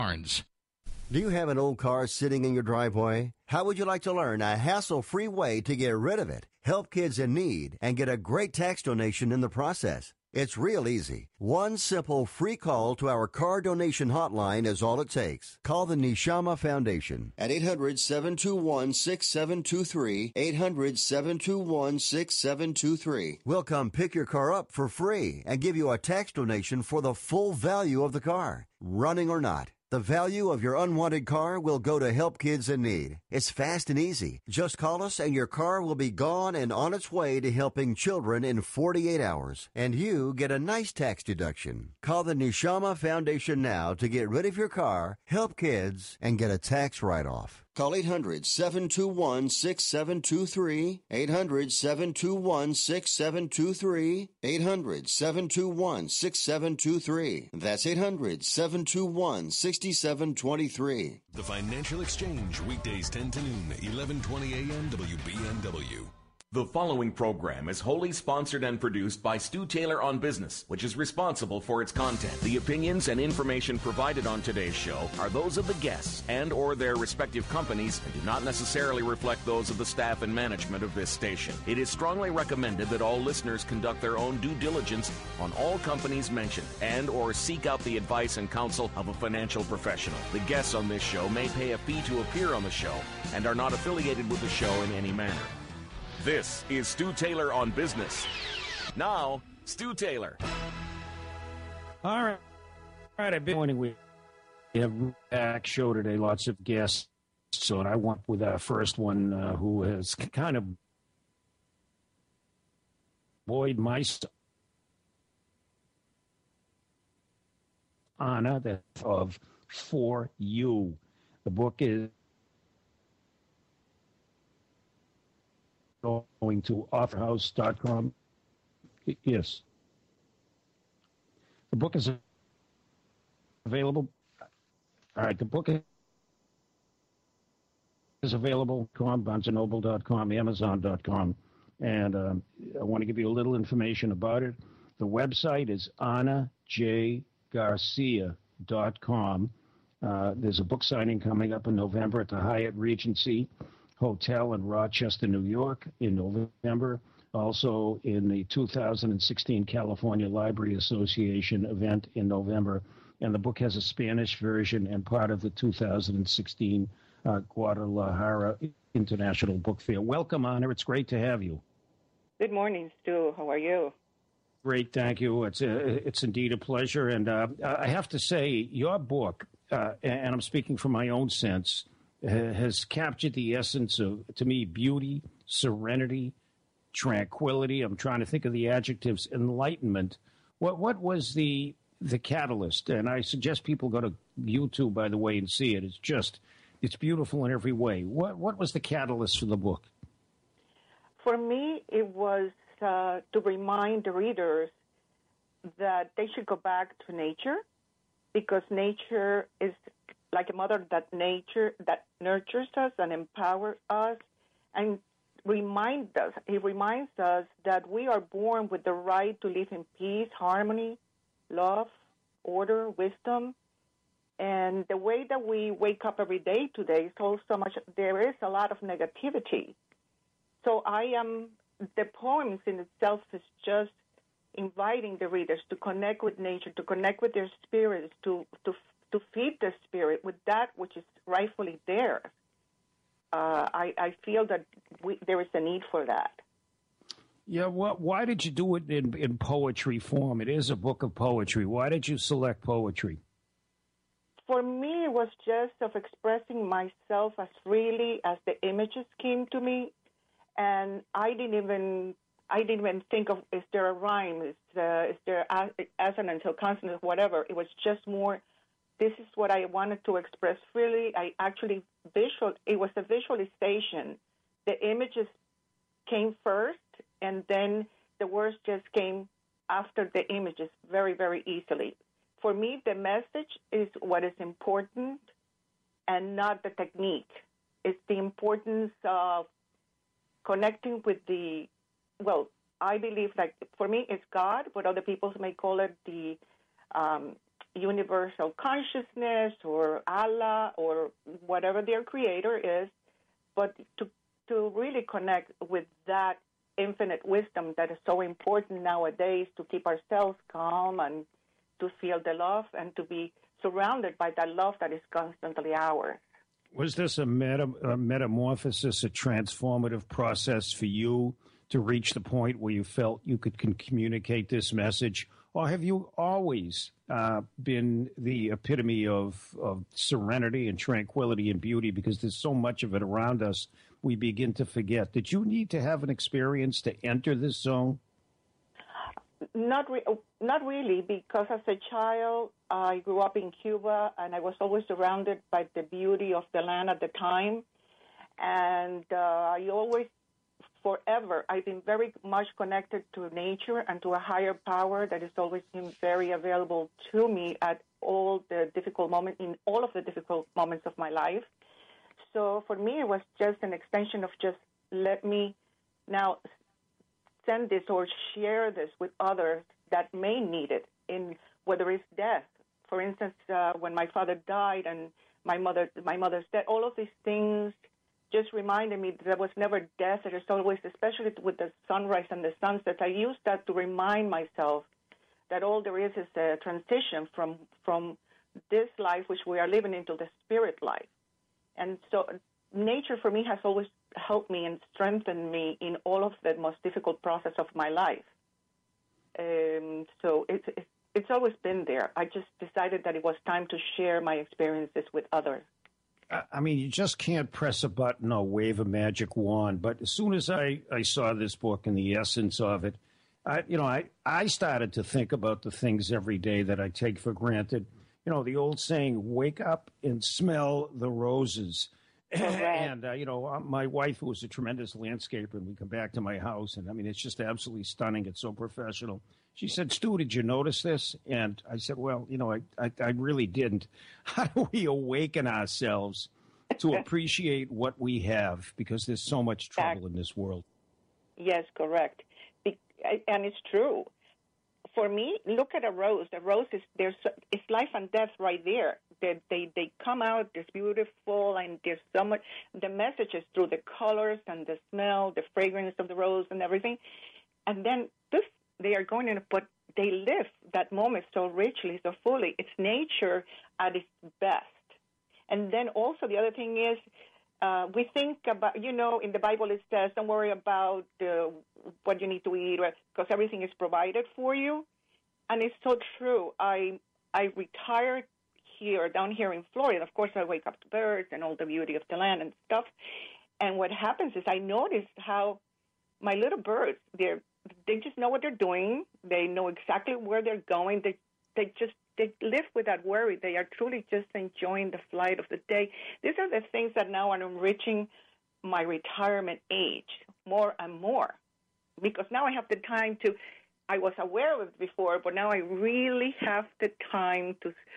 Barnes. Do you have an old car sitting in your driveway? How would you like to learn a hassle-free way to get rid of it, help kids in need, and get a great tax donation in the process? It's real easy. One simple free call to our car donation hotline is all it takes. Call the Neshama Foundation at 800-721-6723, 800-721-6723. We'll come pick your car up for free and give you a tax donation for the full value of the car, running or not. The value of your unwanted car will go to help kids in need. It's fast and easy. Just call us and your car will be gone and on its way to helping children in 48 hours. And you get a nice tax deduction. Call the Neshama Foundation now to get rid of your car, help kids, and get a tax write-off. Call 800-721-6723, 800-721-6723, 800-721-6723. That's 800-721-6723. The Financial Exchange, weekdays 10 to noon, 11:20 a.m. WBNW. The following program is wholly sponsored and produced by Stu Taylor on Business, which is responsible for its content. The opinions and information provided on today's show are those of the guests and or their respective companies and do not necessarily reflect those of the staff and management of this station. It is strongly recommended that all listeners conduct their own due diligence on all companies mentioned and or seek out the advice and counsel of a financial professional. The guests on this show may pay a fee to appear on the show and are not affiliated with the show in any manner. This is Stu Taylor on Business. Now, Stu Taylor. All right. I've been morning. We have back show today, lots of guests. So I went with our first one who has kind of buoyed my honor that of For You. The book is going to authorhouse.com. Yes. The book is available. All right, the book is available on BarnesandNoble.com, Amazon.com. And I want to give you a little information about it. The website is AnnaJGarcia.com. There's a book signing coming up in November at the Hyatt Regency Hotel in Rochester, New York in November. Also in the 2016 California Library Association event in November. And the book has a Spanish version and part of the 2016 Guadalajara International Book Fair. Welcome, Anna. It's great to have you. Good morning, Stu. How are you? Great, thank you. It's indeed a pleasure. And I have to say, your book, and I'm speaking from my own sense, has captured the essence of, to me, beauty, serenity, tranquility. I'm trying to think of the adjectives, enlightenment. What was the catalyst? And I suggest people go to YouTube, by the way, and see it. It's beautiful in every way. What was the catalyst for the book? For me, it was to remind the readers that they should go back to nature, because nature is like a mother that nurtures us and empowers us, and it reminds us that we are born with the right to live in peace, harmony, love, order, wisdom. And the way that we wake up every day today, there is a lot of negativity. So the poems in itself is just inviting the readers to connect with nature, to connect with their spirits, to feed the spirit with that which is rightfully theirs. I feel that there is a need for that. Yeah, why did you do it in poetry form? It is a book of poetry. Why did you select poetry? For me, it was just of expressing myself as freely as the images came to me, and I didn't even think of, is there a rhyme, is there assonance or consonant, whatever. It was just more, this is what I wanted to express freely. It was a visualization. The images came first, and then the words just came after the images very, very easily. For me, the message is what is important and not the technique. It's the importance of connecting with I believe, like, for me, it's God, but other people may call it the universal consciousness or Allah or whatever their creator is, but to really connect with that infinite wisdom that is so important nowadays to keep ourselves calm and to feel the love and to be surrounded by that love that is constantly ours. Was this a metamorphosis, a transformative process for you to reach the point where you felt you could communicate this message? Or have you always been the epitome of serenity and tranquility and beauty? Because there's so much of it around us, we begin to forget. Did you need to have an experience to enter this zone? Not really, because as a child, I grew up in Cuba, and I was always surrounded by the beauty of the land at the time. And I always, forever, I've been very much connected to nature and to a higher power that has always been very available to me at all the difficult moments, in all of the difficult moments of my life. So for me, it was just an extension of just let me now send this or share this with others that may need it, in whether it's death. For instance, when my father died and my mother's death, all of these things just reminded me that there was never death. There is always, especially with the sunrise and the sunset, I used that to remind myself that all there is a transition from this life, which we are living, into the spirit life. And so nature for me has always helped me and strengthened me in all of the most difficult process of my life. So it's always been there. I just decided that it was time to share my experiences with others. I mean, you just can't press a button or wave a magic wand. But as soon as I saw this book and the essence of it, I started to think about the things every day that I take for granted. You know, the old saying, wake up and smell the roses. And, my wife, who was a tremendous landscaper, and we come back to my house, and, I mean, it's just absolutely stunning. It's so professional. She said, Stu, did you notice this? And I said, well, I really didn't. How do we awaken ourselves to appreciate what we have? Because there's so much trouble in this world. Yes, correct. And it's true. For me, look at a rose. A rose it's life and death right there. They come out, it's beautiful, and there's so much. The message is through the colors and the smell, the fragrance of the rose and everything. And then they are going in, but they live that moment so richly, so fully. It's nature at its best. And then also the other thing is, we think about, in the Bible it says, don't worry about what you need to eat, because everything is provided for you. And it's so true. I retired down here in Florida. Of course, I wake up to birds and all the beauty of the land and stuff. And what happens is I noticed how my little birds, they just know what they're doing. They know exactly where they're going. They live without worry. They are truly just enjoying the flight of the day. These are the things that now are enriching my retirement age more and more, because now I have the time I was aware of it before, but now I really have the time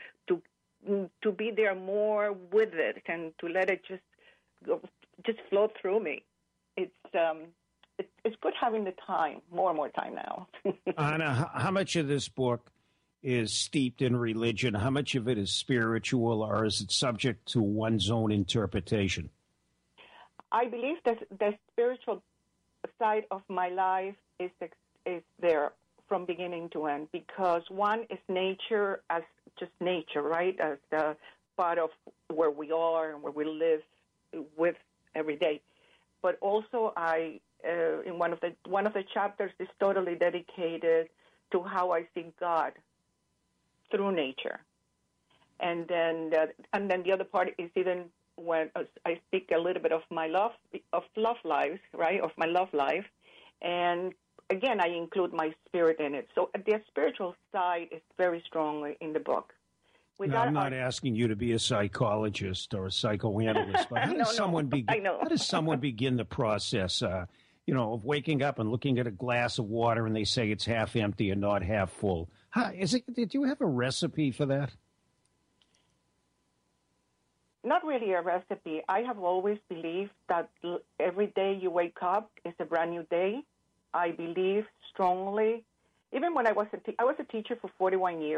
to be there more with it and to let it just flow through me. It's good having the time, more and more time now. Anna, how much of this book is steeped in religion? How much of it is spiritual, or is it subject to one's own interpretation? I believe that the spiritual side of my life is there from beginning to end, because one is nature as just nature, right, as the part of where we are and where we live with every day. But also, in one of the chapters is totally dedicated to how I see God through nature, and then the other part is even when I speak a little bit of my love lives, right, of my love life, and again I include my spirit in it. So the spiritual side is very strongly in the book. No, I'm not asking you to be a psychologist or a psychoanalyst, but how does someone begin the process? Of waking up and looking at a glass of water and they say it's half empty and not half full. Did you have a recipe for that? Not really a recipe. I have always believed that every day you wake up is a brand new day. I believe strongly. Even when I was a teacher for 41 years,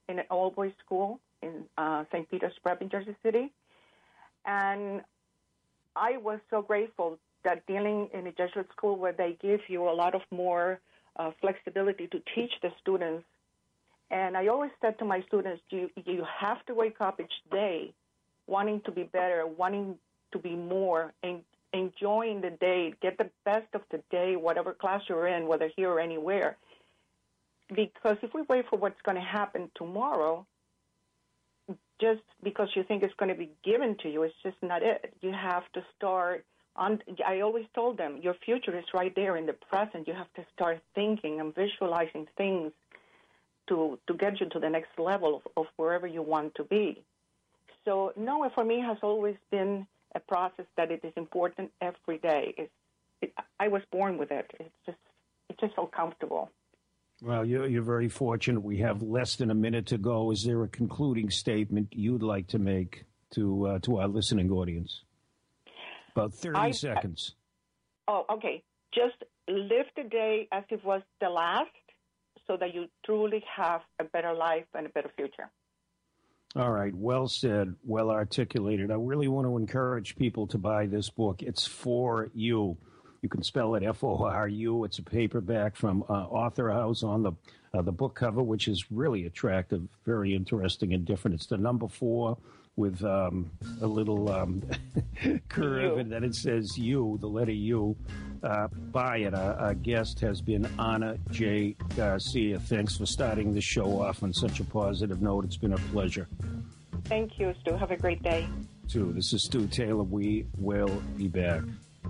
in an all-boys school in St. Peter's Prep in Jersey City. And I was so grateful that dealing in a Jesuit school where they give you a lot of more flexibility to teach the students. And I always said to my students, you have to wake up each day wanting to be better, wanting to be more, and enjoying the day, get the best of the day, whatever class you're in, whether here or anywhere. Because if we wait for what's going to happen tomorrow, just because you think it's going to be given to you, it's just not it. You have to start on. I always told them, your future is right there in the present. You have to start thinking and visualizing things to get you to the next level of wherever you want to be. So, no, for me, has always been a process that it is important every day. I was born with it. It's just so comfortable. Well, you're very fortunate. We have less than a minute to go. Is there a concluding statement you'd like to make to our listening audience? About 30 seconds. Okay. Just live the day as if it was the last, so that you truly have a better life and a better future. All right. Well said. Well articulated. I really want to encourage people to buy this book. It's For You. You can spell it F-O-R-U. It's a paperback from Author House on the book cover, which is really attractive, very interesting and different. It's the number 4 with a little curve, and then it says U, the letter U. Buy it. Our guest has been Ana J. Garcia. Thanks for starting the show off on such a positive note. It's been a pleasure. Thank you, Stu. Have a great day. Too. This is Stu Taylor. We will be back.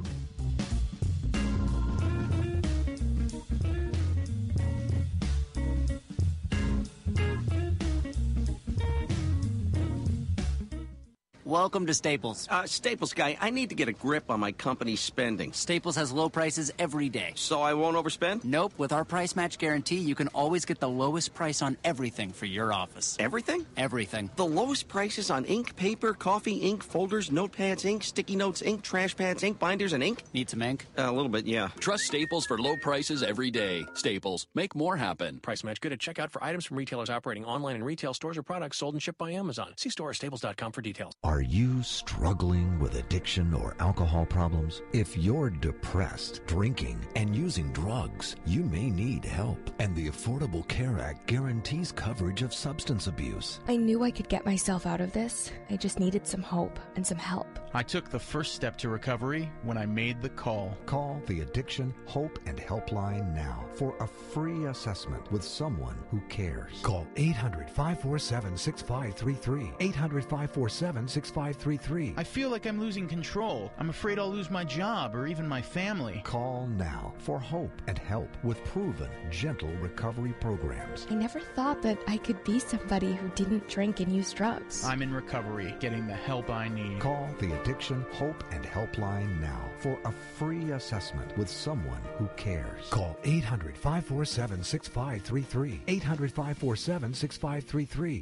Welcome to Staples. Staples guy, I need to get a grip on my company's spending. Staples has low prices every day. So I won't overspend? Nope. With our price match guarantee, you can always get the lowest price on everything for your office. Everything? Everything. The lowest prices on ink, paper, coffee, ink, folders, notepads, ink, sticky notes, ink, trash pads, ink, binders, and ink? Need some ink? A little bit, yeah. Trust Staples for low prices every day. Staples. Make more happen. Price match good at checkout for items from retailers operating online in retail stores or products sold and shipped by Amazon. See store or staples.com for details. Are you struggling with addiction or alcohol problems? If you're depressed, drinking, and using drugs, you may need help. And the Affordable Care Act guarantees coverage of substance abuse. I knew I could get myself out of this. I just needed some hope and some help. I took the first step to recovery when I made the call. Call the Addiction, Hope, and Helpline now for a free assessment with someone who cares. Call 800-547-6533. 800-547-6533. I feel like I'm losing control. I'm afraid I'll lose my job or even my family. Call now for hope and help with proven, gentle recovery programs. I never thought that I could be somebody who didn't drink and use drugs. I'm in recovery, getting the help I need. Call the Addiction, Hope, and Helpline now for a free assessment with someone who cares. Call 800-547-6533. 800-547-6533.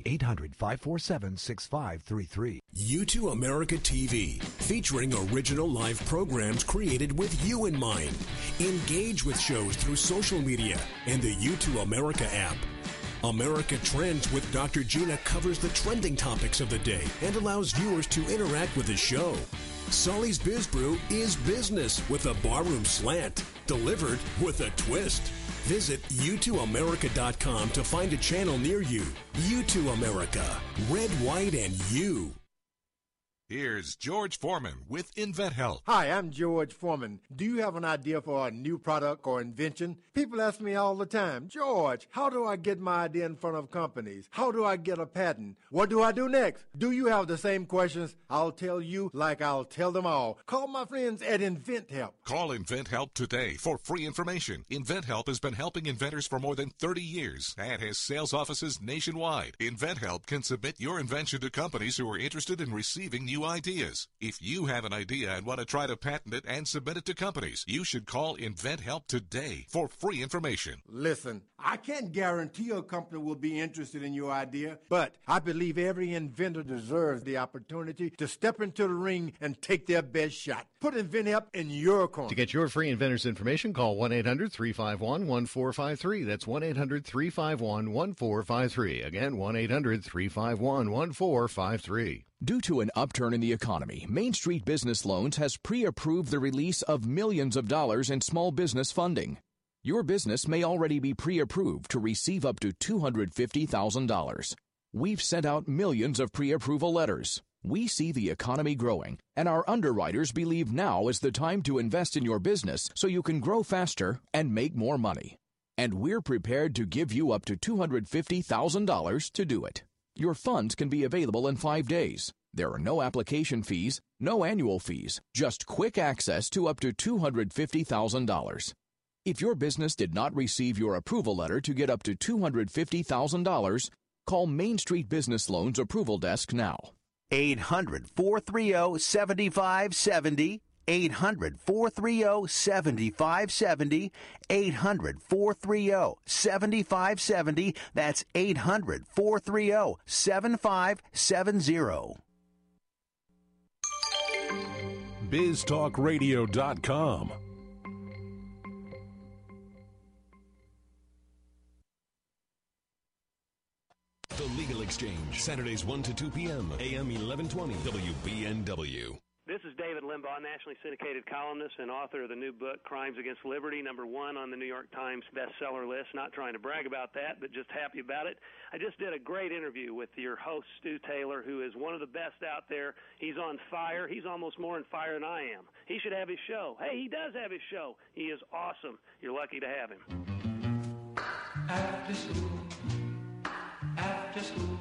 800-547-6533. U2 America TV, featuring original live programs created with you in mind. Engage with shows through social media and the U2 America app. America Trends with Dr. Gina covers the trending topics of the day and allows viewers to interact with the show. Sully's Biz Brew is business with a barroom slant, delivered with a twist. Visit U2America.com to find a channel near you. U2 America, red, white, and you. Here's George Foreman with InventHelp. Hi, I'm George Foreman. Do you have an idea for a new product or invention? People ask me all the time, George, how do I get my idea in front of companies? How do I get a patent? What do I do next? Do you have the same questions? I'll tell you like I'll tell them all. Call my friends at InventHelp. Call InventHelp today for free information. InventHelp has been helping inventors for more than 30 years and has sales offices nationwide. InventHelp can submit your invention to companies who are interested in receiving new new ideas. If you have an idea and want to try to patent it and submit it to companies, you should call InventHelp today for free information. Listen, I can't guarantee a company will be interested in your idea, but I believe every inventor deserves the opportunity to step into the ring and take their best shot. Put InventHelp in your corner. To get your free inventor's information, call 1-800-351-1453. That's 1-800-351-1453. Again, 1-800-351-1453. Due to an upturn in the economy, Main Street Business Loans has pre-approved the release of millions of dollars in small business funding. Your business may already be pre-approved to receive up to $250,000. We've sent out millions of pre-approval letters. We see the economy growing, and our underwriters believe now is the time to invest in your business so you can grow faster and make more money. And we're prepared to give you up to $250,000 to do it. Your funds can be available in 5 days. There are no application fees, no annual fees, just quick access to up to $250,000. If your business did not receive your approval letter to get up to $250,000, call Main Street Business Loans Approval Desk now. 800-430-7570. 800-430-7570. 800-430-7570. That's 800-430-7570. BizTalkRadio.com. The Legal Exchange, Saturdays 1 to 2 p.m., AM 1120, WBNW. This is David Limbaugh, nationally syndicated columnist and author of the new book, Crimes Against Liberty, #1 on the New York Times bestseller list. Not trying to brag about that, but just happy about it. I just did a great interview with your host, Stu Taylor, who is one of the best out there. He's on fire. He's almost more on fire than I am. He should have his show. Hey, he does have his show. He is awesome. You're lucky to have him. After school. After school.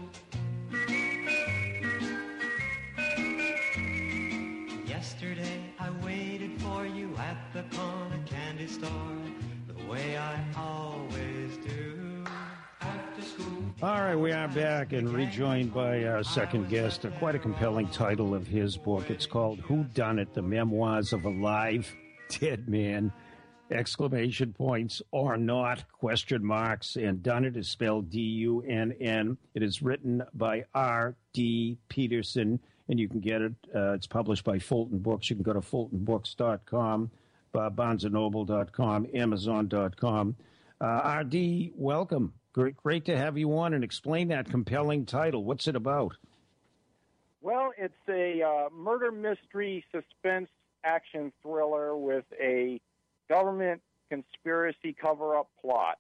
Yesterday I waited for you at the corner candy store, the way I always do. After school. All right, we are back and rejoined by our second guest. Quite a compelling title of his book. It's called Who Done It? The Memoirs of a Live Dead Man. Exclamation points or not, question marks, and Done It is spelled D-U-N-N. It is written by R.D. Peterson, and you can get it. It's published by Fulton Books. You can go to fultonbooks.com, barnesandnoble.com, amazon.com. R.D., welcome. Great to have you on, and explain that compelling title. What's it about? Well, it's a murder mystery suspense action thriller with a government conspiracy cover-up plot.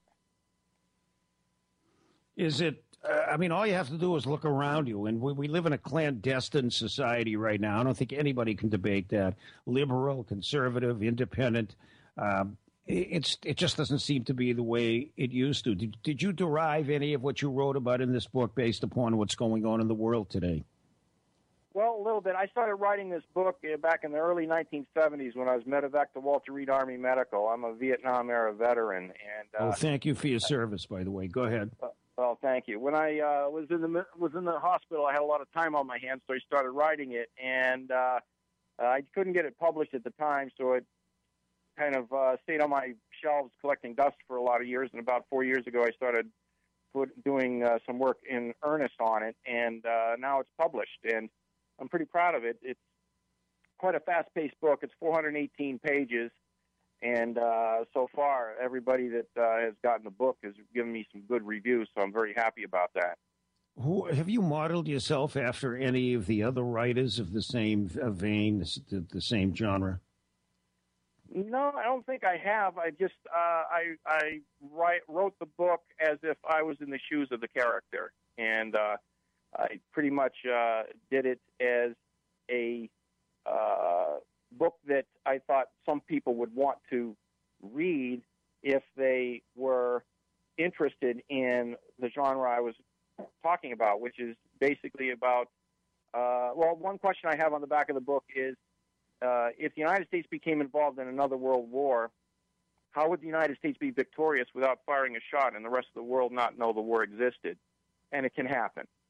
Is it, all you have to do is look around you, and we live in a clandestine society right now. I don't think anybody can debate that. Liberal, conservative, independent. It just doesn't seem to be the way it used to. Did you derive any of what you wrote about in this book based upon what's going on in the world today? Well, a little bit. I started writing this book back in the early 1970s when I was medevac to Walter Reed Army Medical. I'm a Vietnam-era veteran. And thank you for your service, by the way. Go ahead. Well, thank you. When I was in the hospital, I had a lot of time on my hands, so I started writing it, and I couldn't get it published at the time, so it kind of stayed on my shelves collecting dust for a lot of years. And about 4 years ago, I started doing some work in earnest on it, and now it's published. And I'm pretty proud of it. It's quite a fast-paced book. It's 418 pages, and so far, everybody that has gotten the book has given me some good reviews, so I'm very happy about that. Have you modeled yourself after any of the other writers of the same vein, the same genre? No, I don't think I have. I just I wrote the book as if I was in the shoes of the character, and I pretty much did it as a book that I thought some people would want to read if they were interested in the genre I was talking about, which is basically about, one question I have on the back of the book is, if the United States became involved in another world war, how would the United States be victorious without firing a shot and the rest of the world not know the war existed? And it can happen.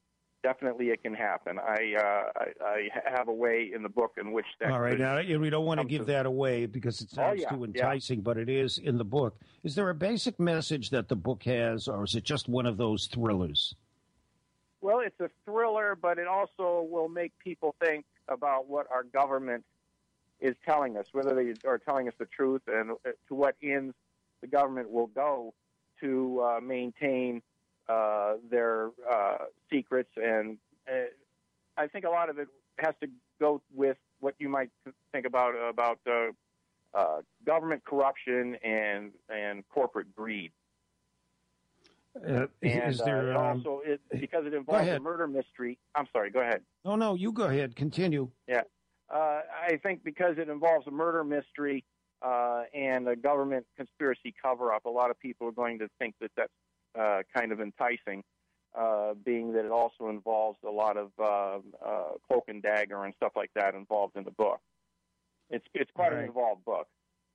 definitely it can happen. I have a way in the book in which that. All right, now we don't want to give that away because it sounds yeah, too enticing, but it is in the book. Is there a basic message that the book has, or is it just one of those thrillers? Well, it's a thriller, but it also will make people think about what our government is telling us, whether they are telling us the truth, and to what ends the government will go to maintain their secrets. And I think a lot of it has to go with what you might think about government corruption and corporate greed. Is there also because it involves a murder mystery? I'm sorry. Go ahead. No, you go ahead. Continue. Yeah, I think because it involves a murder mystery and a government conspiracy cover-up, a lot of people are going to think that that's kind of enticing, being that it also involves a lot of cloak and dagger and stuff like that involved in the book. It's quite an involved book.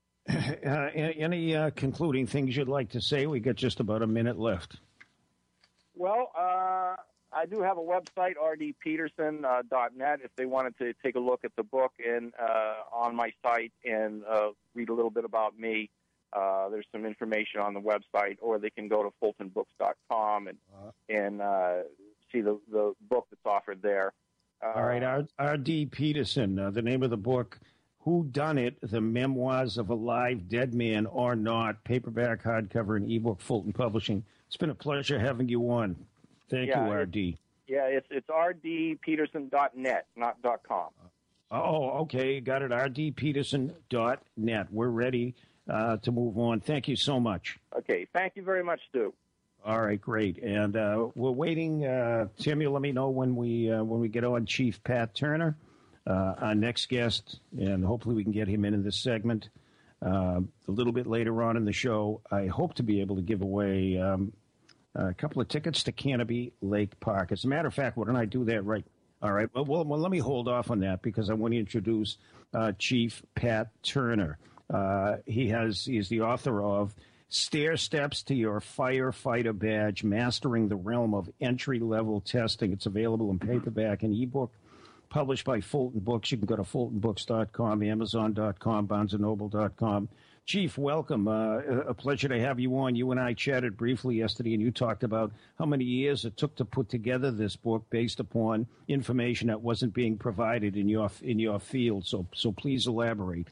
Any concluding things you'd like to say? We got just about a minute left. Well, I do have a website, rdpeterson.net, if they wanted to take a look at the book and on my site and read a little bit about me. There's some information on the website, or they can go to fultonbooks.com and see the book that's offered there. All right, R.D. Peterson, the name of the book, Who Done It? The Memoirs of a Live Dead Man or Not, paperback, hardcover, and ebook, Fulton Publishing. It's been a pleasure having you on. Thank you, R.D. It's rdpeterson.net, not .com. Oh, okay. Got it, rdpeterson.net. We're ready to move on. Thank you so much. Okay. Thank you very much, Stu. All right, great. And we're waiting. Tim, you let me know when we get on Chief Pat Turner, our next guest, and hopefully we can get him in this segment a little bit later on in the show. I hope to be able to give away a couple of tickets to Canopy Lake Park. As a matter of fact, why don't I do that right? All right. Well, let me hold off on that because I want to introduce Chief Pat Turner. He is the author of Stair Steps to Your Firefighter Badge, Mastering the Realm of Entry-Level Testing. It's available in paperback and ebook, published by Fulton Books. You can go to fultonbooks.com, amazon.com, barnesandnoble.com. Chief, welcome. A pleasure to have you on. You and I chatted briefly yesterday, and you talked about how many years it took to put together this book based upon information that wasn't being provided in your field. So please elaborate.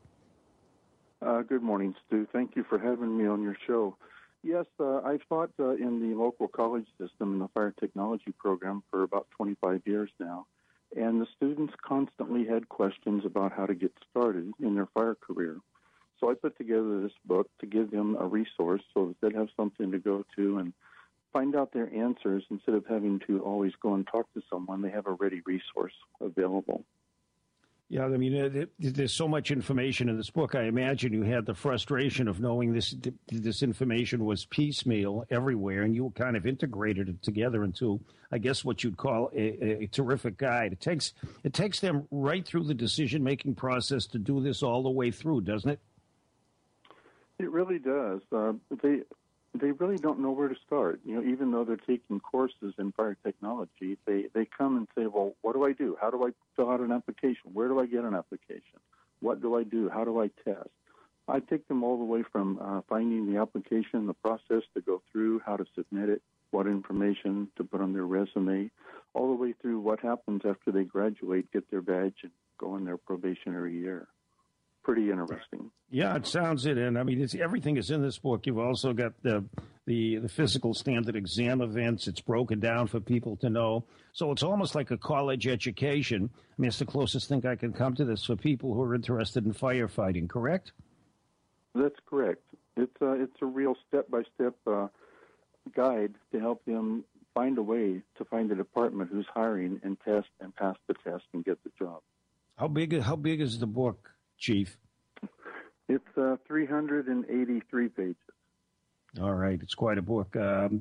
Good morning, Stu. Thank you for having me on your show. Yes, I've taught in the local college system in the fire technology program for about 25 years now, and the students constantly had questions about how to get started in their fire career. So I put together this book to give them a resource so that they'd have something to go to and find out their answers instead of having to always go and talk to someone. They have a ready resource available. Yeah, I mean, there's so much information in this book. I imagine you had the frustration of knowing this information was piecemeal everywhere, and you kind of integrated it together into, I guess, what you'd call a terrific guide. It takes them right through the decision-making process to do this all the way through, doesn't it? It really does. They really don't know where to start. You know, even though they're taking courses in fire technology, they come and say, well, what do I do? How do I fill out an application? Where do I get an application? What do I do? How do I test? I take them all the way from finding the application, the process to go through, how to submit it, what information to put on their resume, all the way through what happens after they graduate, get their badge, and go in their probationary year. Pretty interesting. Yeah, it sounds it. And I mean, everything is in this book. You've also got the physical standard exam events. It's broken down for people to know. So it's almost like a college education. I mean, it's the closest thing I can come to this for people who are interested in firefighting, correct? That's correct. It's a real step-by-step guide to help them find a way to find a department who's hiring and test and pass the test and get the job. How big is the book, Chief? It's 383 pages. All right, it's quite a book. I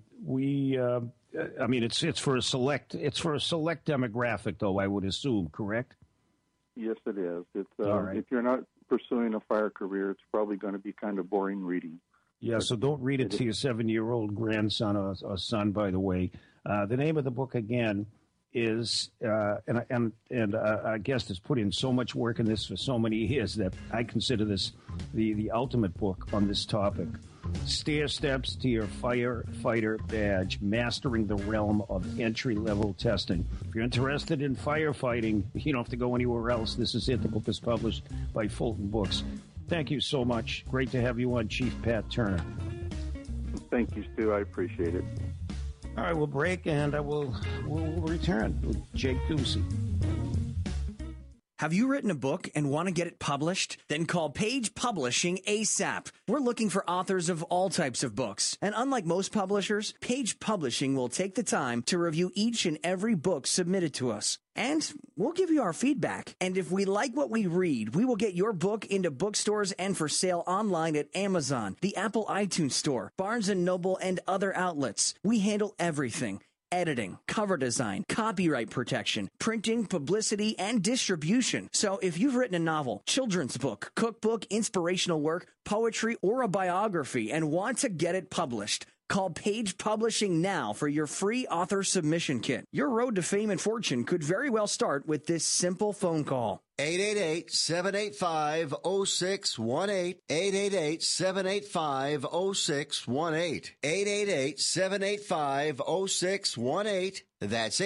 mean, it's for a select demographic, though, I would assume, correct? Yes, it is. It's all right. If you're not pursuing a fire career, it's probably going to be kind of boring reading. Yeah, so don't read it to your 7-year-old grandson or son, by the way. The name of the book again, is, and our guest has put in so much work in this for so many years that I consider this the ultimate book on this topic. Stair Steps to Your Firefighter Badge, Mastering the Realm of Entry-Level Testing. If you're interested in firefighting, you don't have to go anywhere else. This is it. The book is published by Fulton Books. Thank you so much. Great to have you on, Chief Pat Turner. Thank you, Stu. I appreciate it. All right, we'll break, and we'll return with Jake Ducey. Have you written a book and want to get it published? Then call Page Publishing ASAP. We're looking for authors of all types of books. And unlike most publishers, Page Publishing will take the time to review each and every book submitted to us. And we'll give you our feedback. And if we like what we read, we will get your book into bookstores and for sale online at Amazon, the Apple iTunes Store, Barnes & Noble, and other outlets. We handle everything. Editing, cover design, copyright protection, printing, publicity, and distribution. So if you've written a novel, children's book, cookbook, inspirational work, poetry, or a biography and want to get it published, call Page Publishing now for your free author submission kit. Your road to fame and fortune could very well start with this simple phone call. 888-785-0618. 888-785-0618. 888-785-0618. That's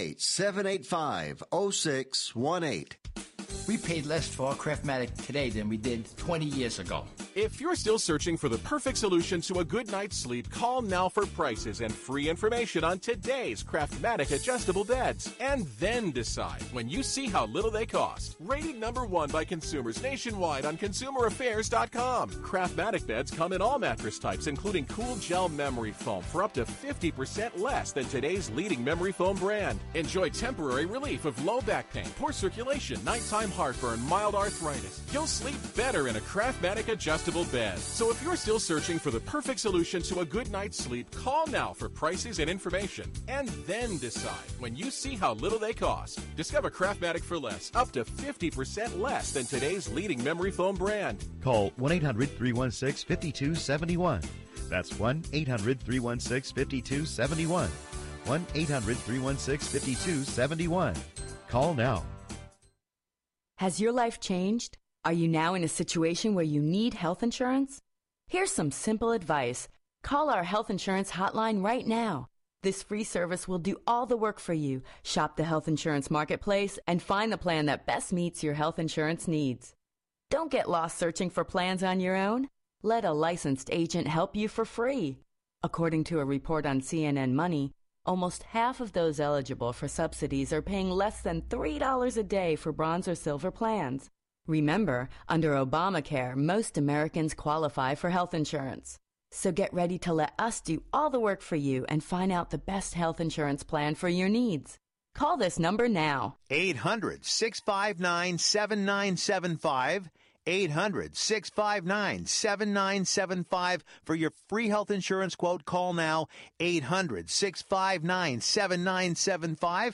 888-785-0618. We paid less for our Craftmatic today than we did 20 years ago. If you're still searching for the perfect solution to a good night's sleep, call now for prices and free information on today's Craftmatic adjustable beds. And then decide when you see how little they cost. Rated #1 by consumers nationwide on ConsumerAffairs.com. Craftmatic beds come in all mattress types, including cool gel memory foam for up to 50% less than today's leading memory foam brand. Enjoy temporary relief of low back pain, poor circulation, nighttime heartburn, mild arthritis. You'll sleep better in a Craftmatic adjustable bed. So if you're still searching for the perfect solution to a good night's sleep, call now for prices and information. And then decide when you see how little they cost. Discover Craftmatic for less, up to 50% less than today's leading memory foam brand. Call 1-800-316-5271. That's 1-800-316-5271. 1-800-316-5271. Call now. Has your life changed? Are you now in a situation where you need health insurance? Here's some simple advice. Call our health insurance hotline right now. This free service will do all the work for you. Shop the health insurance marketplace and find the plan that best meets your health insurance needs. Don't get lost searching for plans on your own. Let a licensed agent help you for free. According to a report on CNN Money, almost half of those eligible for subsidies are paying less than $3 a day for bronze or silver plans. Remember, under Obamacare, most Americans qualify for health insurance. So get ready to let us do all the work for you and find out the best health insurance plan for your needs. Call this number now. 800-659-7975. 800-659-7975 for your free health insurance quote. Call now. 800-659-7975.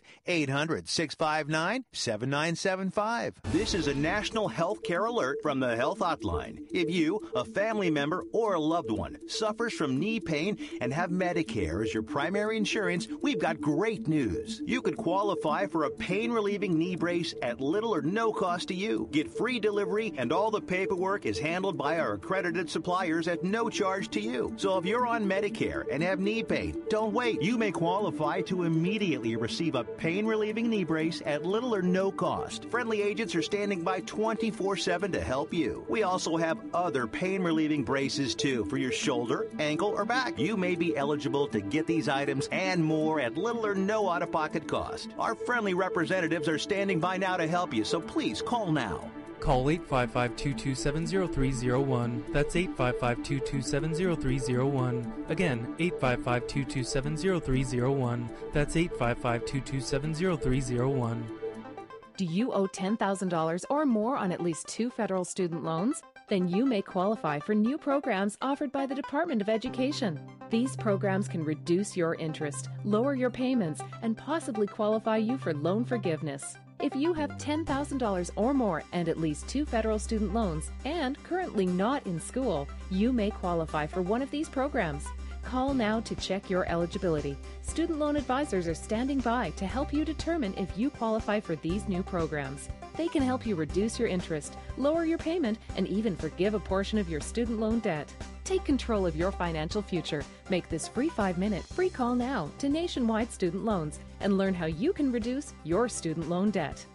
800-659-7975. This is a national health care alert from the Health Hotline. If you, a family member, or a loved one suffers from knee pain and have Medicare as your primary insurance, we've got great news. You could qualify for a pain-relieving knee brace at little or no cost to you. Get free delivery, and all the paperwork is handled by our accredited suppliers at no charge to you. So if you're on Medicare and have knee pain, don't wait. You may qualify to immediately receive a pain-relieving knee brace at little or no cost. Friendly agents are standing by 24/7 to help you. We also have other pain-relieving braces too for your shoulder, ankle, or back. You may be eligible to get these items and more at little or no out-of-pocket cost. Our friendly representatives are standing by now to help you, so please call now. Call 855-227-0301. That's 855-227-0301. Again, 855-227-0301. That's 855-227-0301. Do you owe $10,000 or more on at least 2 federal student loans? Then you may qualify for new programs offered by the Department of Education. These programs can reduce your interest, lower your payments, and possibly qualify you for loan forgiveness. If you have $10,000 or more and at least 2 federal student loans and currently not in school, you may qualify for one of these programs. Call now to check your eligibility. Student loan advisors are standing by to help you determine if you qualify for these new programs. They can help you reduce your interest, lower your payment, and even forgive a portion of your student loan debt. Take control of your financial future. Make this free 5-minute free call now to Nationwide Student Loans and learn how you can reduce your student loan debt.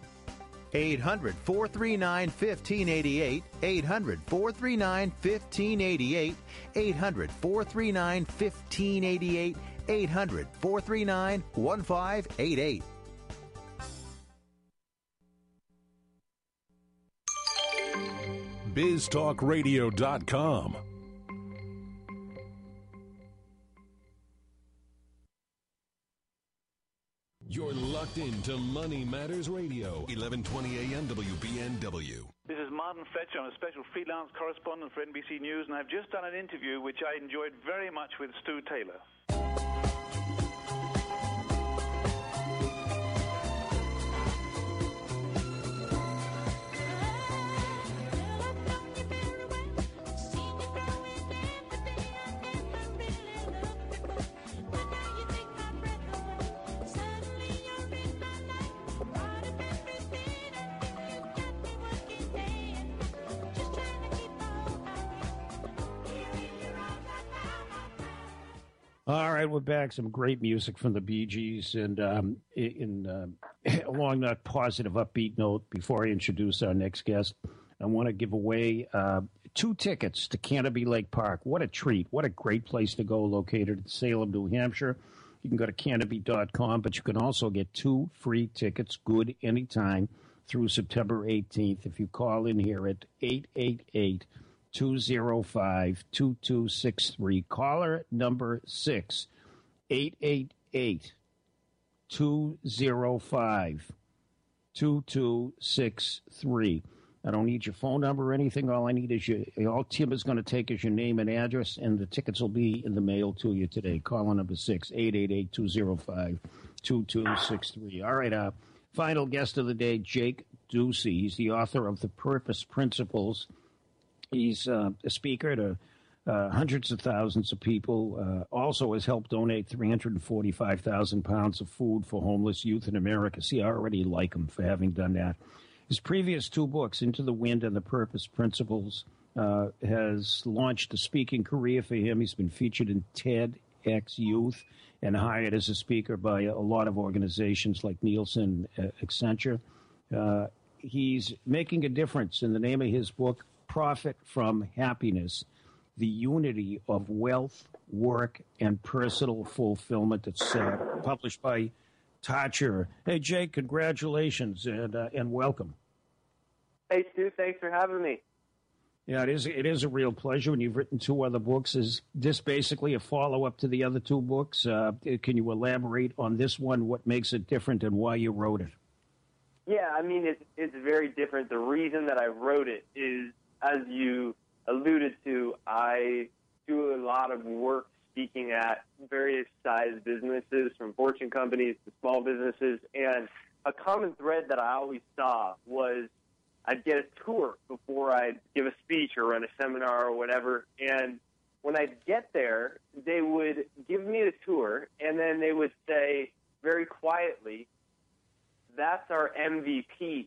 800-439-1588, 800-439-1588, 800-439-1588, 800-439-1588. BizTalkRadio.com. You're locked into Money Matters Radio, 1120 AM WBNW. This is Martin Fletcher. I'm a special freelance correspondent for NBC News, and I've just done an interview which I enjoyed very much with Stu Taylor. All right, we're back. Some great music from the Bee Gees. And along that positive, upbeat note, before I introduce our next guest, I want to give away 2 tickets to Canopy Lake Park. What a treat. What a great place to go, located in Salem, New Hampshire. You can go to canopy.com, but you can also get 2 free tickets, good anytime, through September 18th if you call in here at 888-205-2263. Caller number 6, 888-205-2263. I don't need your phone number or anything. All I need is all Tim is going to take is your name and address, and the tickets will be in the mail to you today. Caller number 6, 888-205-2263. All right, final guest of the day, Jake Ducey. He's the author of The Purpose Principles. He's a speaker to hundreds of thousands of people. Also has helped donate 345,000 pounds of food for homeless youth in America. See, I already like him for having done that. His previous 2 books, Into the Wind and The Purpose Principles, has launched a speaking career for him. He's been featured in TEDx Youth and hired as a speaker by a lot of organizations like Nielsen, Accenture. He's making a difference. In the name of his book, Profit from Happiness, the Unity of Wealth, Work, and Personal Fulfillment. It's published by Tatcher. Hey, Jake, congratulations and welcome. Hey, Stu, thanks for having me. Yeah, it is a real pleasure. And you've written 2 other books. Is this basically a follow-up to the other 2 books? Can you elaborate on this one, what makes it different and why you wrote it? Yeah, I mean, it's very different. The reason that I wrote it is, as you alluded to, I do a lot of work speaking at various size businesses, from fortune companies to small businesses, and a common thread that I always saw was I'd get a tour before I'd give a speech or run a seminar or whatever, and when I'd get there, they would give me the tour, and then they would say very quietly, "That's our MVP."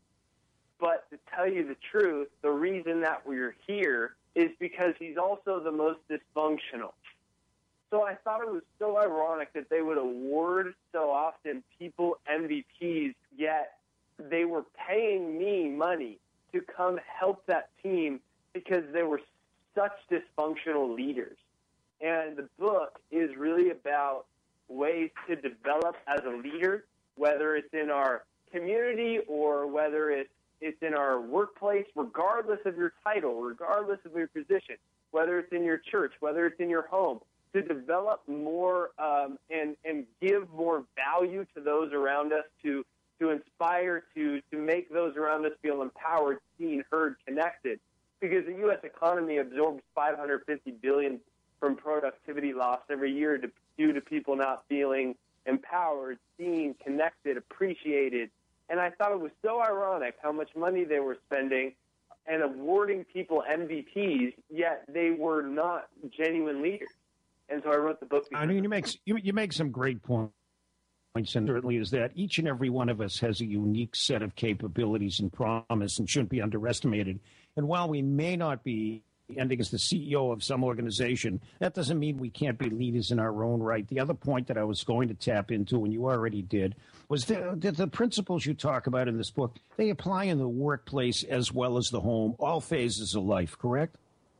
But to tell you the truth, the reason that we're here is because he's also the most dysfunctional. So I thought it was so ironic that they would award so often people MVPs, yet they were paying me money to come help that team because they were such dysfunctional leaders. And the book is really about ways to develop as a leader, whether it's in our community or whether it's in our workplace, regardless of your title, regardless of your position, whether it's in your church, whether it's in your home, to develop more and give more value to those around us, to inspire, to make those around us feel empowered, seen, heard, connected. Because the U.S. economy absorbs $550 billion from productivity loss every year due to people not feeling empowered, seen, connected, appreciated. And I thought it was so ironic how much money they were spending and awarding people MVPs, yet they were not genuine leaders. And so I wrote the book. I mean, you make some great points, and certainly is that each and every one of us has a unique set of capabilities and promise and shouldn't be underestimated. And while we may not be ending as the CEO of some organization, that doesn't mean we can't be leaders in our own right. The other point that I was going to tap into, and you already did, was the principles you talk about in this book, they apply in the workplace as well as the home, all phases of life, correct?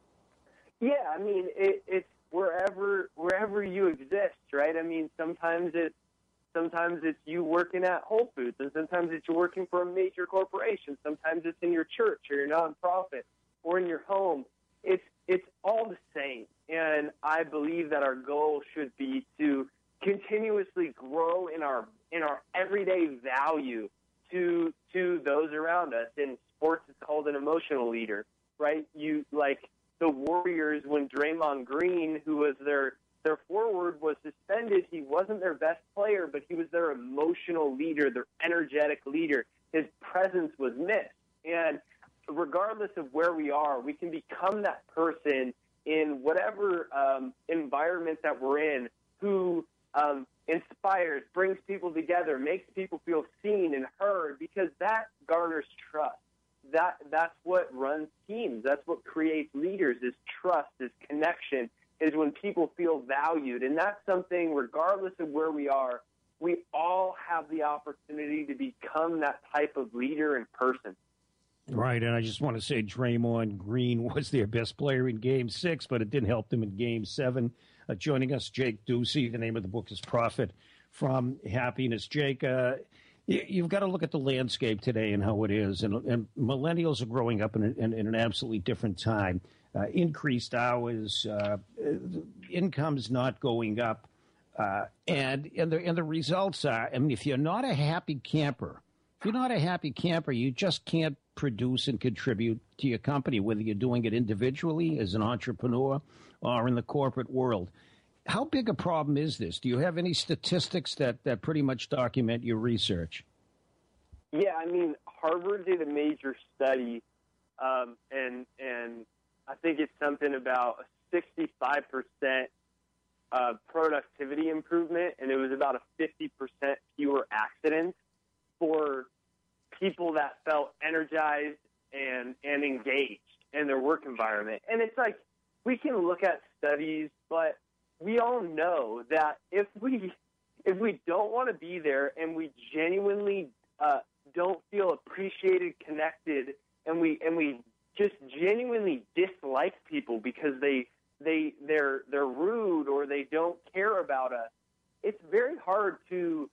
Yeah, I mean, it's wherever you exist, right? I mean, sometimes it's you working at Whole Foods, and sometimes it's you working for a major corporation. Sometimes it's in your church or your nonprofit or in your home. It's all the same, and I believe that our goal should be to continuously grow in our everyday value to those around us. In sports, it's called an emotional leader, right? You like the Warriors when Draymond Green, who was their forward, was suspended. He wasn't their best player, but he was their emotional leader, their energetic leader. His presence was missed, and regardless of where we are, we can become that person in whatever environment that we're in who inspires, brings people together, makes people feel seen and heard, because that garners trust. That's what runs teams. That's what creates leaders, is trust, is connection, is when people feel valued. And that's something, regardless of where we are, we all have the opportunity to become that type of leader in person. Right, and I just want to say Draymond Green was their best player in Game 6, but it didn't help them in Game 7. Joining us, Jake Ducey. The name of the book is Profit from Happiness. Jake, you've got to look at the landscape today and how it is, and millennials are growing up in an absolutely different time. Increased hours, income's not going up, and the results are, I mean, if you're not a happy camper, you just can't produce and contribute to your company, whether you're doing it individually as an entrepreneur or in the corporate world. How big a problem is this? Do you have any statistics that pretty much document your research? Yeah, I mean, Harvard did a major study, and I think it's something about a 65% productivity improvement, and it was about a 50% fewer accidents for people that felt energized and engaged in their work environment. And it's like, we can look at studies, but we all know that if we don't want to be there and we genuinely don't feel appreciated, connected, and we just genuinely dislike people because they're rude or they don't care about us, it's very hard to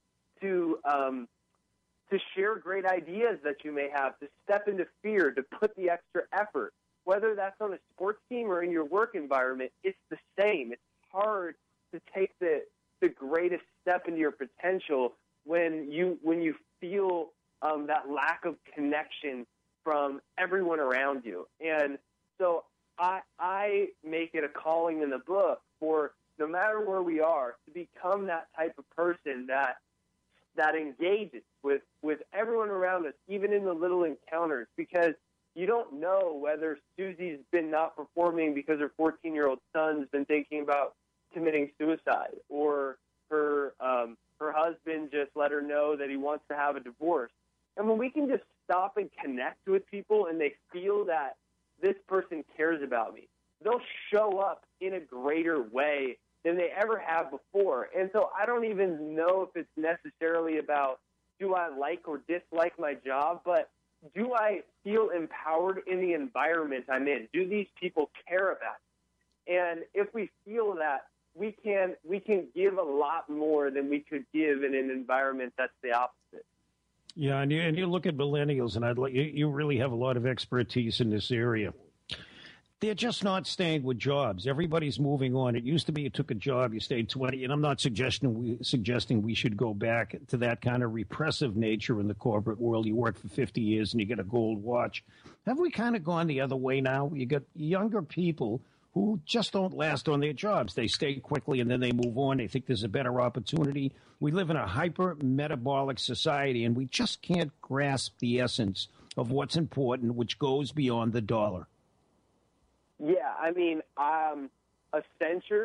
share great ideas that you may have, to step into fear, to put the extra effort. Whether that's on a sports team or in your work environment, it's the same. It's hard to take the greatest step into your potential when you feel that lack of connection from everyone around you. And so I make it a calling in the book for, no matter where we are, to become that type of person that engages with everyone around us, even in the little encounters, because you don't know whether Susie's been not performing because her 14-year-old son's been thinking about committing suicide, or her husband just let her know that he wants to have a divorce. And when we can just stop and connect with people and they feel that this person cares about me, they'll show up in a greater way than they ever have before. And so I don't even know if it's necessarily about, do I like or dislike my job, but do I feel empowered in the environment I'm in? Do these people care about me? And if we feel that, we can give a lot more than we could give in an environment that's the opposite. Yeah, and you look at millennials, and you really have a lot of expertise in this area. They're just not staying with jobs. Everybody's moving on. It used to be you took a job, you stayed 20, and I'm not suggesting we should go back to that kind of repressive nature in the corporate world. You work for 50 years and you get a gold watch. Have we kind of gone the other way now? You got younger people who just don't last on their jobs. They stay quickly and then they move on. They think there's a better opportunity. We live in a hyper-metabolic society, and we just can't grasp the essence of what's important, which goes beyond the dollar. Yeah, I mean, Accenture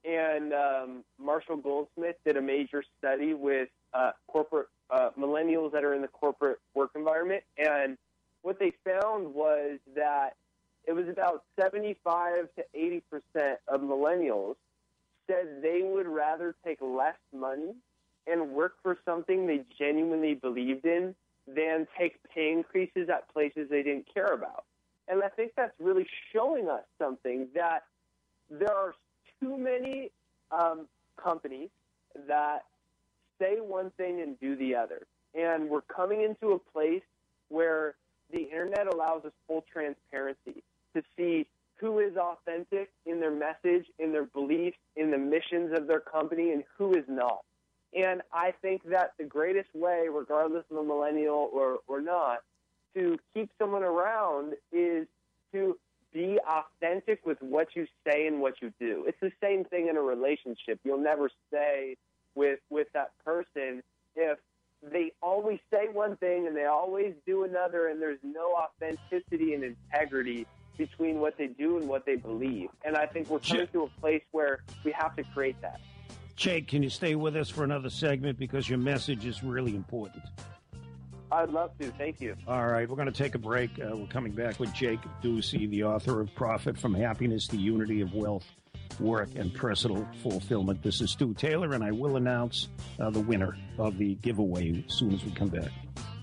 and Marshall Goldsmith did a major study with corporate millennials that are in the corporate work environment, and what they found was that it was about 75 to 80% of millennials said they would rather take less money and work for something they genuinely believed in than take pay increases at places they didn't care about. And I think that's really showing us something, that there are too many companies that say one thing and do the other. And we're coming into a place where the Internet allows us full transparency to see who is authentic in their message, in their beliefs, in the missions of their company, and who is not. And I think that the greatest way, regardless of a millennial or not, to keep someone around is to be authentic with what you say and what you do. It's the same thing in a relationship. You'll never stay with that person if they always say one thing and they always do another, and there's no authenticity and integrity between what they do and what they believe. And I think we're coming to a place where we have to create that. Jake, can you stay with us for another segment, because your message is really important? I'd love to. Thank you. All right, we're going to take a break. We're coming back with Jake Ducey, the author of Profit from Happiness, the Unity of Wealth, Work, and Personal Fulfillment. This is Stu Taylor, and I will announce the winner of the giveaway as soon as we come back.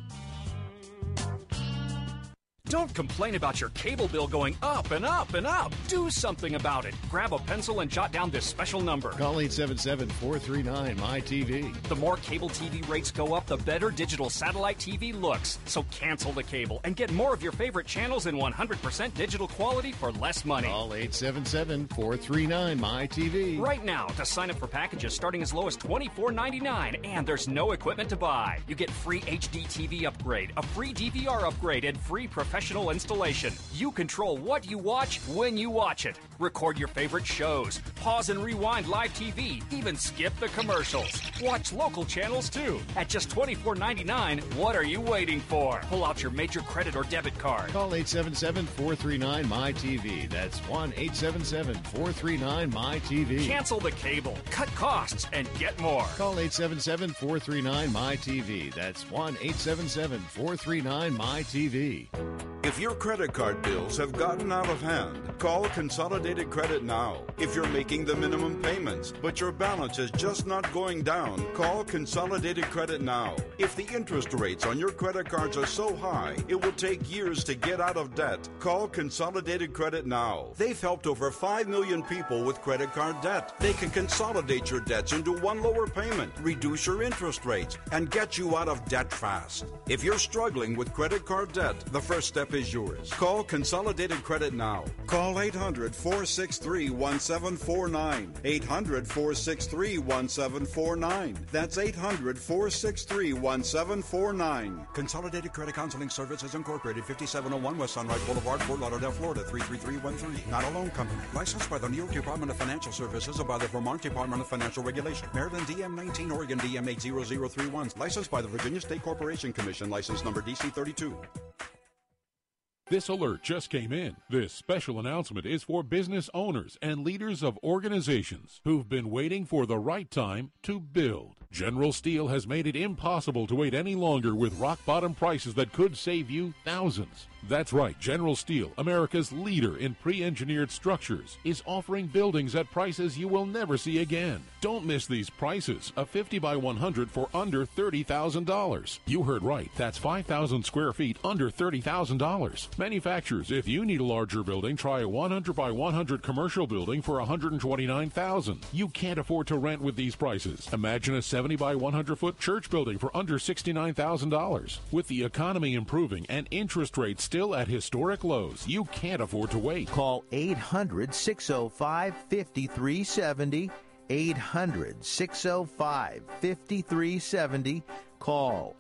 Don't complain about your cable bill going up and up and up. Do something about it. Grab a pencil and jot down this special number. Call 877-439-MY-TV. The more cable TV rates go up, the better digital satellite TV looks. So cancel the cable and get more of your favorite channels in 100% digital quality for less money. Call 877-439-MY-TV. Right now to sign up for packages starting as low as $24.99, and there's no equipment to buy. You get free HD TV upgrade, a free DVR upgrade, and free professional installation. You control what you watch when you watch it. Record your favorite shows, pause and rewind live TV, even skip the commercials. Watch local channels too. At just $24.99, what are you waiting for? Pull out your major credit or debit card. Call 877-439-MY-TV. That's 1-877-439-MY-TV. Cancel the cable, cut costs, and get more. Call 877-439-MY-TV. That's 1-877-439-MY-TV. If your credit card bills have gotten out of hand, call Consolidated Credit now. If you're making the minimum payments, but your balance is just not going down, call Consolidated Credit now. If the interest rates on your credit cards are so high, it will take years to get out of debt, call Consolidated Credit now. They've helped over 5 million people with credit card debt. They can consolidate your debts into one lower payment, reduce your interest rates, and get you out of debt fast. If you're struggling with credit card debt, the first step is yours. Call Consolidated Credit now. Call 800-463-1749. 800-463-1749. That's 800-463-1749. Consolidated Credit Counseling Services Incorporated, 5701 West Sunrise Boulevard, Fort Lauderdale, Florida, 33313. Not a loan company. Licensed by the New York Department of Financial Services and by the Vermont Department of Financial Regulation. Maryland DM 19, Oregon DM 80031. Licensed by the Virginia State Corporation Commission. License number DC 32. This alert just came in. This special announcement is for business owners and leaders of organizations who've been waiting for the right time to build. General Steel has made it impossible to wait any longer with rock-bottom prices that could save you thousands. That's right, General Steel, America's leader in pre-engineered structures, is offering buildings at prices you will never see again. Don't miss these prices. A 50 by 100 for under $30,000. You heard right. That's 5,000 square feet under $30,000. Manufacturers, if you need a larger building, try a 100 by 100 commercial building for $129,000. You can't afford to rent with these prices. Imagine a 70 by 100 foot church building for under $69,000. With the economy improving and interest rates still at historic lows, you can't afford to wait. Call 800-605-5370. 800-605-5370. Call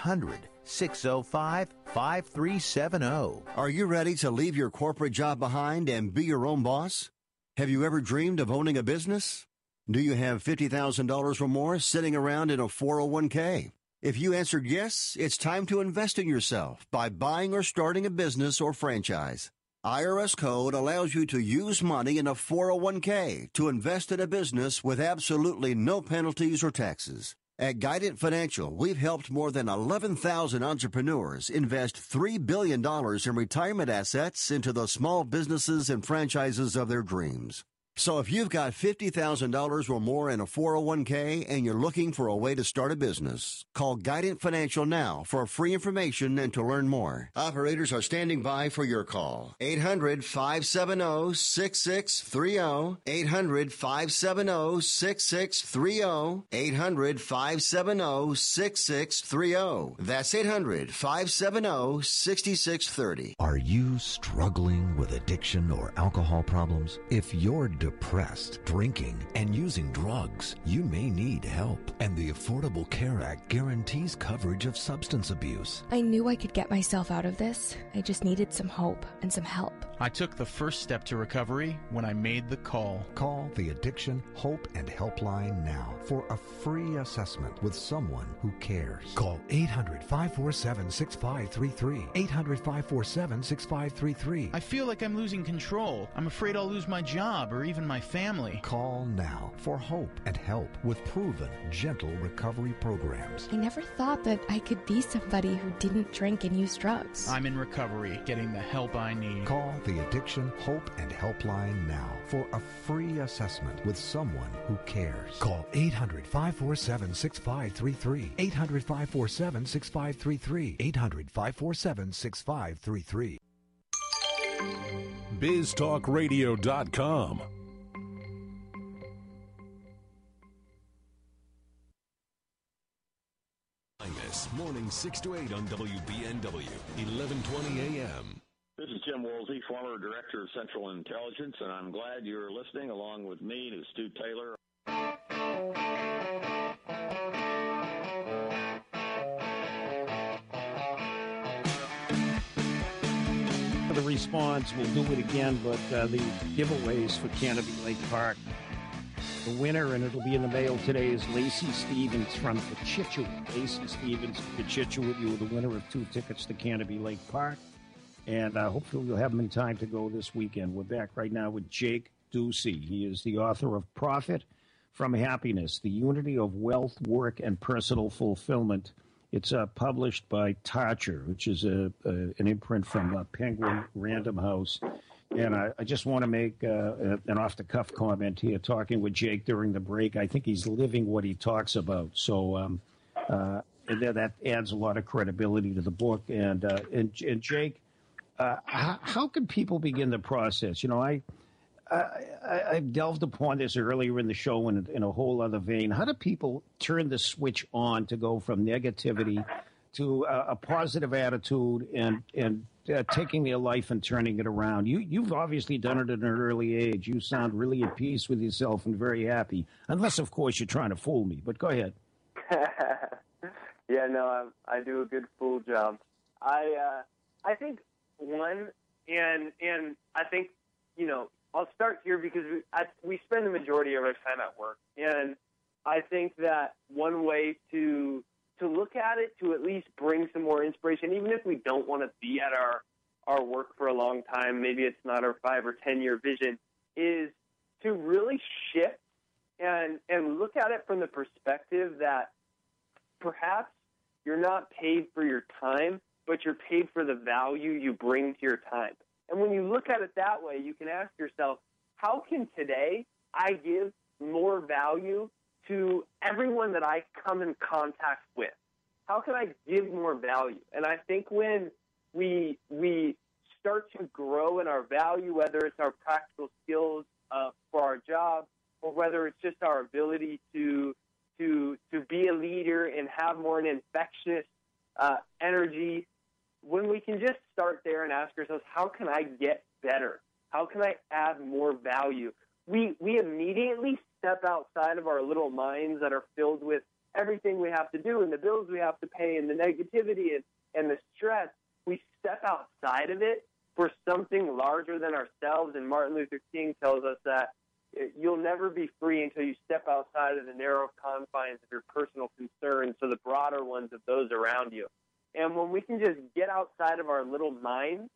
800-605-5370. Are you ready to leave your corporate job behind and be your own boss? Have you ever dreamed of owning a business? Do you have $50,000 or more sitting around in a 401k? If you answered yes, it's time to invest in yourself by buying or starting a business or franchise. IRS code allows you to use money in a 401k to invest in a business with absolutely no penalties or taxes. At Guidant Financial, we've helped more than 11,000 entrepreneurs invest $3 billion in retirement assets into the small businesses and franchises of their dreams. So if you've got $50,000 or more in a 401k and you're looking for a way to start a business, call Guidant Financial now for free information and to learn more. Operators are standing by for your call. 800-570-6630. 800-570-6630. 800-570-6630. That's 800-570-6630. Are you struggling with addiction or alcohol problems? If you're depressed, drinking, and using drugs, you may need help. And the Affordable Care Act guarantees coverage of substance abuse. I knew I could get myself out of this. I just needed some hope and some help. I took the first step to recovery when I made the call. Call the Addiction, Hope, and Helpline now for a free assessment with someone who cares. Call 800-547-6533. 800-547-6533. I feel like I'm losing control. I'm afraid I'll lose my job or even my family. Call now for hope and help with proven, gentle recovery programs. I never thought that I could be somebody who didn't drink and use drugs. I'm in recovery, getting the help I need. Call the Addiction, Hope, and Helpline now for a free assessment with someone who cares. Call 800-547-6533. 800-547-6533. 800-547-6533. BizTalkRadio.com. Morning 6 to 8 on WBNW, 1120 a.m. This is Jim Woolsey, former Director of Central Intelligence, and I'm glad you're listening along with me to Stu Taylor. For the response, we'll do it again, but the giveaways for Canopy Lake Park. The winner, and it'll be in the mail today, is Lacey Stevens from Cochitchua. Lacey Stevens from Cochitchua, you were the winner of 2 tickets to Canopy Lake Park. And hopefully you'll have them in time to go this weekend. We're back right now with Jake Ducey. He is the author of Profit from Happiness, The Unity of Wealth, Work, and Personal Fulfillment. It's published by Tarcher, which is an imprint from Penguin Random House. And I just want to make an off-the-cuff comment here, talking with Jake during the break. I think he's living what he talks about. So that adds a lot of credibility to the book. And Jake, how can people begin the process? You know, I delved upon this earlier in the show in a whole other vein. How do people turn the switch on to go from negativity to a positive attitude and taking their life and turning it around? You've obviously done it at an early age. You sound really at peace with yourself and very happy, unless, of course, you're trying to fool me. But go ahead. Yeah, no, I do a good fool job. I think one, and I think, you know, I'll start here because we spend the majority of our time at work, and I think that one way to look at it, to at least bring some more inspiration, even if we don't want to be at our work for a long time, maybe it's not our 5 or 10 year vision, is to really shift and look at it from the perspective that perhaps you're not paid for your time, but you're paid for the value you bring to your time. And when you look at it that way, you can ask yourself, how can today I give more value to everyone that I come in contact with? How can I give more value? And I think when we start to grow in our value, whether it's our practical skills for our job, or whether it's just our ability to be a leader and have more an infectious energy, when we can just start there and ask ourselves, how can I get better? How can I add more value? We immediately step outside of our little minds that are filled with everything we have to do and the bills we have to pay and the negativity and the stress. We step outside of it for something larger than ourselves. And Martin Luther King tells us that you'll never be free until you step outside of the narrow confines of your personal concerns to the broader ones of those around you. And when we can just get outside of our little minds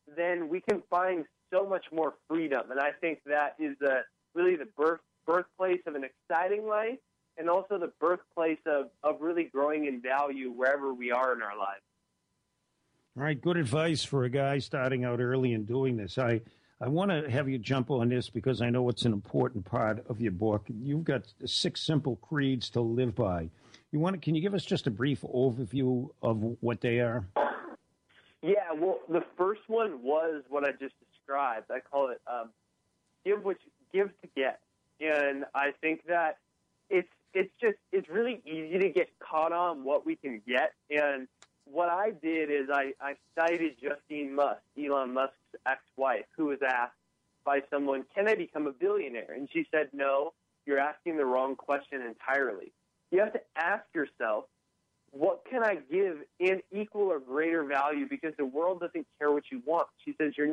then we can find so much more freedom. And I think that is really the birthplace of an exciting life, and also the birthplace of really growing in value wherever we are in our lives. All right, good advice for a guy starting out early and doing this. I want to have you jump on this because I know it's an important part of your book. You've got 6 simple creeds to live by. Can you give us just a brief overview of what they are? Yeah, well, the first one was what I just described. I call it give to get. And I think that it's really easy to get caught on what we can get. And what I did is I cited Justine Musk, Elon Musk's ex-wife, who was asked by someone, can I become a billionaire? And she said, no, you're asking the wrong question entirely. You have to ask yourself, what can I give in equal or greater value? Because the world doesn't care what you want. She says, you're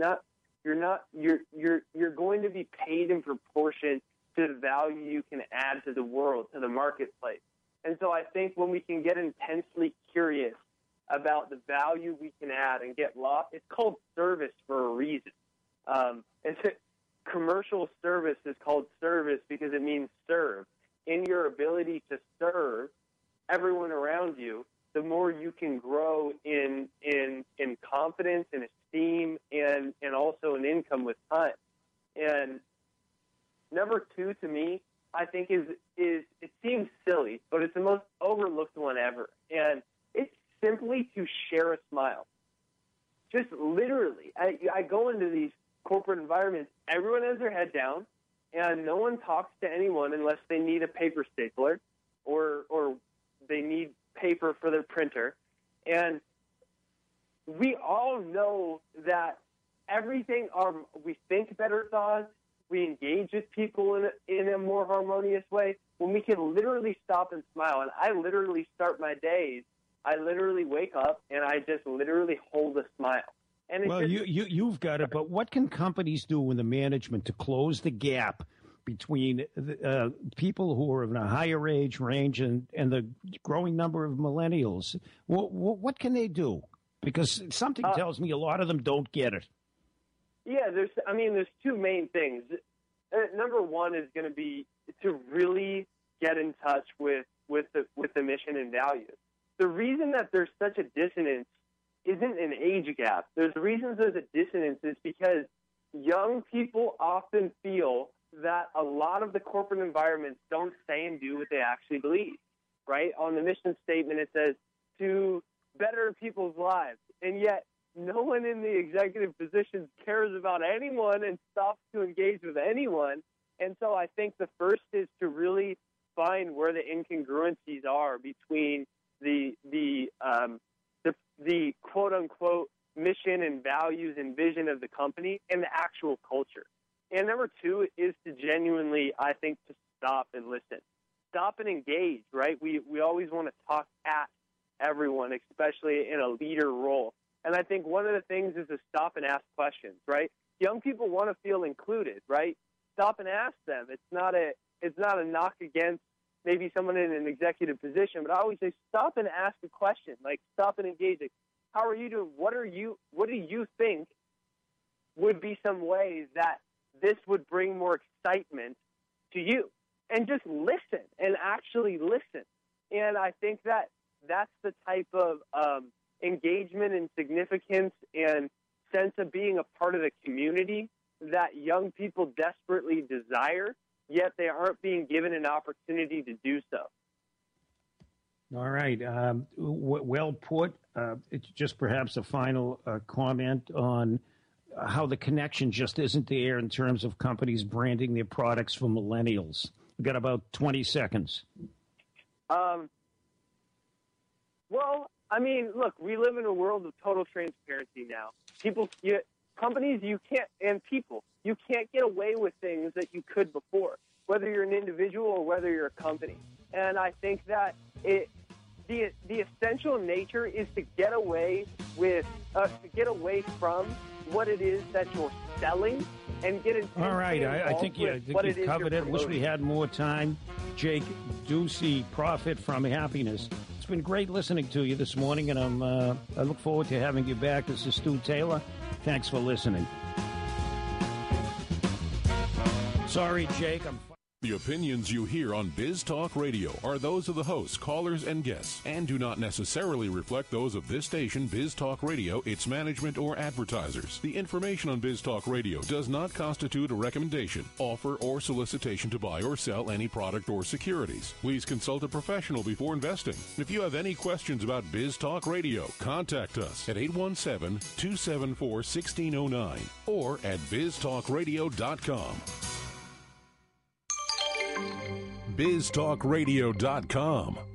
going to be paid in proportion to the value you can add to the world, to the marketplace. And so I think when we can get intensely curious about the value we can add and get lost, it's called service for a reason. Commercial service is called service because it means serve. In your ability to serve everyone around you, the more you can grow in confidence and esteem and also in income with time. And number 2 to me, I think is it seems silly, but it's the most overlooked one ever. And it's simply to share a smile. Just literally, I go into these corporate environments, everyone has their head down, and no one talks to anyone unless they need a paper stapler or they need paper for their printer. And we all know that we think better thoughts, we engage with people in a more harmonious way when we can literally stop and smile. And I literally start my days, I literally wake up and I just literally hold a smile. And you've got it, but what can companies do in the management to close the gap between people who are in a higher age range and the growing number of millennials? What can they do? Because something tells me a lot of them don't get it. Yeah, there's 2 main things. Number 1 is going to be to really get in touch with the mission and values. The reason that there's such a dissonance isn't an age gap. The reasons there's a dissonance is because young people often feel that a lot of the corporate environments don't say and do what they actually believe, right? On the mission statement, it says to better people's lives. And yet no one in the executive positions cares about anyone and stops to engage with anyone. And so I think the first is to really find where the incongruencies are between the quote unquote mission and values and vision of the company and the actual culture. And number 2 is to genuinely, I think, to stop and listen. Stop and engage, right? We always want to talk at everyone, especially in a leader role. And I think one of the things is to stop and ask questions, right? Young people want to feel included, right? Stop and ask them. It's not a knock against maybe someone in an executive position, but I always say stop and ask a question, like stop and engage. Like, how are you doing? What do you think would be some ways that this would bring more excitement to you? And just listen and actually listen. And I think that that's the type of engagement and significance and sense of being a part of the community that young people desperately desire, yet they aren't being given an opportunity to do so. All right. Well put. It's just perhaps a final comment on how the connection just isn't there in terms of companies branding their products for millennials. We've got about 20 seconds. Well, I mean, look, we live in a world of total transparency now. Companies, you can't get away with things that you could before, whether you're an individual or whether you're a company. And I think that the essential nature is to get away from what it is that you're selling and get into. All right, I think you've covered it. Wish we had more time. Jake Ducey, Profit from Happiness. It's been great listening to you this morning, and I look forward to having you back. This is Stu Taylor. Thanks for listening. Sorry, Jake. The opinions you hear on Biz Talk Radio are those of the hosts, callers, and guests, and do not necessarily reflect those of this station, Biz Talk Radio, its management, or advertisers. The information on Biz Talk Radio does not constitute a recommendation, offer, or solicitation to buy or sell any product or securities. Please consult a professional before investing. If you have any questions about Biz Talk Radio, contact us at 817-274-1609 or at biztalkradio.com. biztalkradio.com.